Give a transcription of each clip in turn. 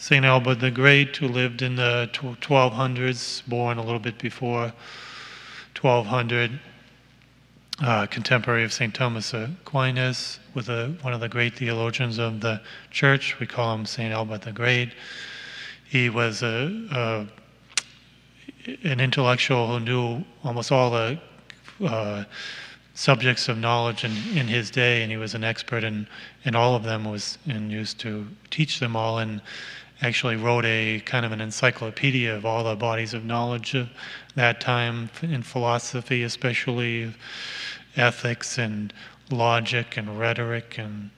St. Albert the Great, who lived in the 1200s, born a little bit before 1200, contemporary of St. Thomas Aquinas, with one of the great theologians of the Church. We call him St. Albert the Great. He was an intellectual who knew almost all the subjects of knowledge in his day, and he was an expert in all of them, and used to teach them all, and actually wrote a kind of an encyclopedia of all the bodies of knowledge of that time, in philosophy especially, ethics and logic and rhetoric and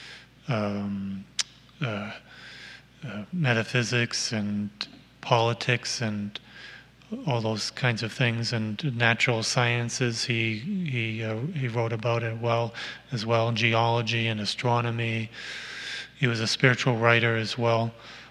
metaphysics and politics and all those kinds of things, and natural sciences. He wrote about it as well, geology and astronomy. He was a spiritual writer as well,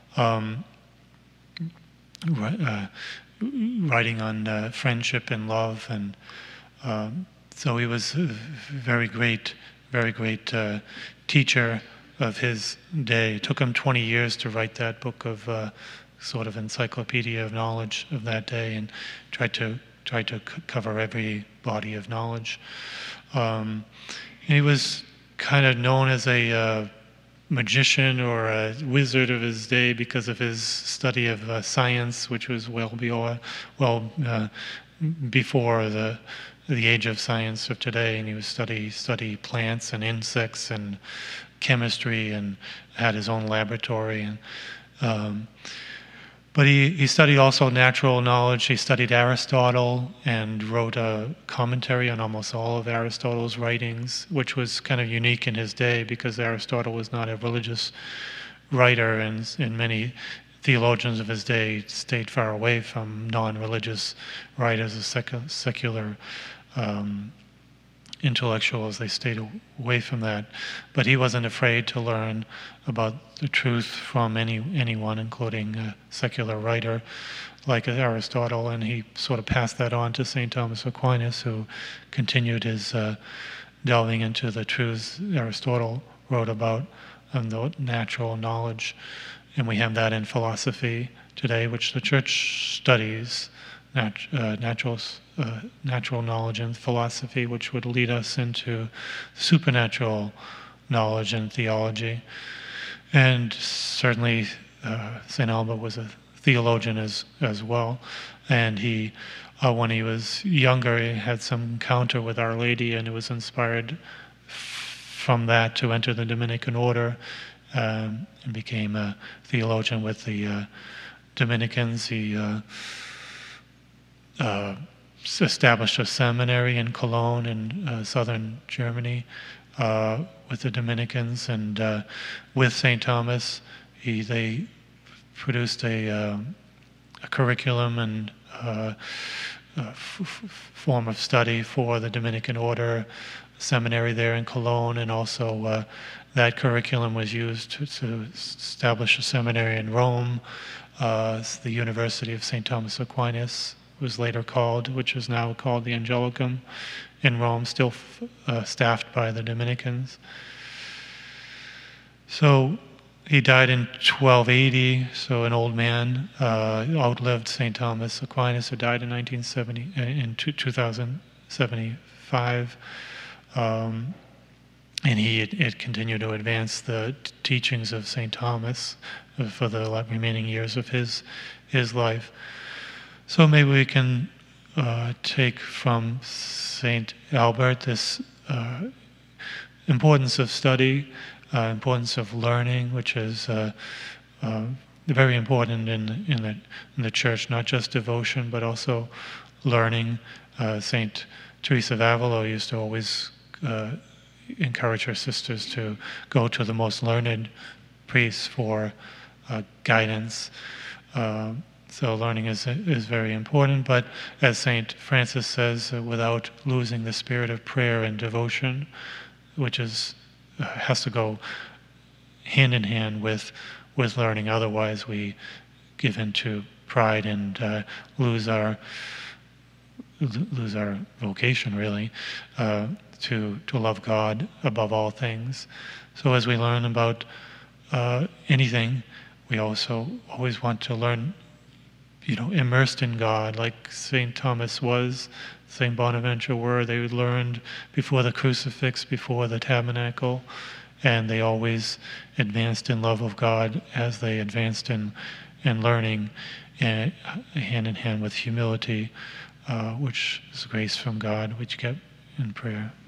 writing on friendship and love, and so he was a very great teacher of his day. It took him 20 years to write that book of sort of encyclopedia of knowledge of that day, and tried to cover every body of knowledge. He was kind of known as a magician or a wizard of his day because of his study of science, which was well before the age of science of today. And he would study plants and insects and chemistry, and had his own laboratory. And but he studied also natural knowledge. He studied Aristotle and wrote a commentary on almost all of Aristotle's writings, which was kind of unique in his day because Aristotle was not a religious writer, and many theologians of his day stayed far away from non-religious writers, secular intellectuals. They stayed away from that. But he wasn't afraid to learn about the truth from anyone, including a secular writer like Aristotle, and he sort of passed that on to St. Thomas Aquinas, who continued his delving into the truths Aristotle wrote about and the natural knowledge. And we have that in philosophy today, which the Church studies, natural knowledge and philosophy, which would lead us into supernatural knowledge and theology. And certainly St. Albert was a theologian as well. And he, when he was younger, he had some encounter with Our Lady, and it was inspired from that to enter the Dominican order, and became a theologian with the Dominicans. He established a seminary in Cologne in southern Germany with the Dominicans, and with St. Thomas, they produced a curriculum and form of study for the Dominican order seminary there in Cologne, and also that curriculum was used to establish a seminary in Rome. The University of St. Thomas Aquinas was later called, which is now called the Angelicum in Rome, still staffed by the Dominicans. So he died in 1280, so an old man, outlived St. Thomas Aquinas, who died in 2075. And he had continued to advance the teachings of St. Thomas for the remaining years of his life. So maybe we can take from St. Albert this importance of study, importance of learning, which is very important in the Church, not just devotion, but also learning. St. Teresa of Avila used to always encourage her sisters to go to the most learned priests for guidance. So learning is very important, but as St. Francis says, without losing the spirit of prayer and devotion, which has to go hand in hand with learning. Otherwise, we give into pride and lose our vocation, really, to love God above all things. So as we learn about anything, we also always want to learn, immersed in God, like St. Thomas was, St. Bonaventure were. They learned before the crucifix, before the tabernacle, and they always advanced in love of God as they advanced in learning, and hand in hand with humility, which is grace from God, which you get in prayer.